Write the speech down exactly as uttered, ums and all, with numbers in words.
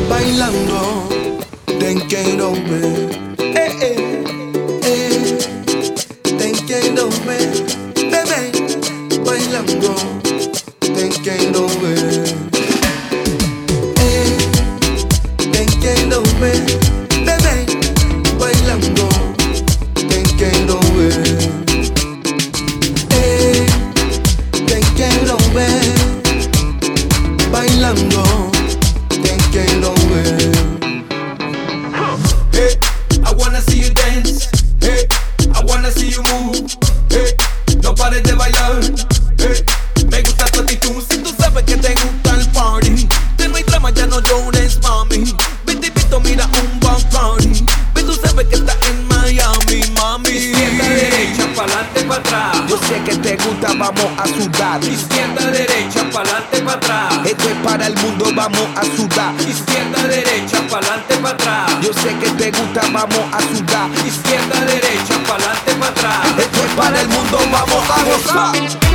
bailando, te quiero ver, eh, eh, eh, te quiero ver, bebé, bailando, te quiero ver, eh, te quiero ver, bebé, bailando, te quiero ver, eh, te quiero ver, bailando. Quiero ver. Hey, I wanna see you dance. Hey, I wanna see you move. Hey, no pares de bailar. Hey, me gusta tu actitud. Si tú sabes que te gusta el party, te no hay drama, ya no llores, mami. Ven te invito, mira un Bacardi. Ven, tú sabes que estás en Miami, mami. Izquierda, derecha, pa'lante, pa' atrás. Yo sé que te gusta, vamos a sudar. Izquierda, derecha, pa'lante, pa' atrás. Esto es para el mundo, vamos a sudar. Izquierda, derecha, pa'lante, pa' atrás. Yo sé que te gusta, vamos a sudar. Izquierda, derecha, pa'lante, pa' atrás. Esto es para el mundo, vamos a gozar.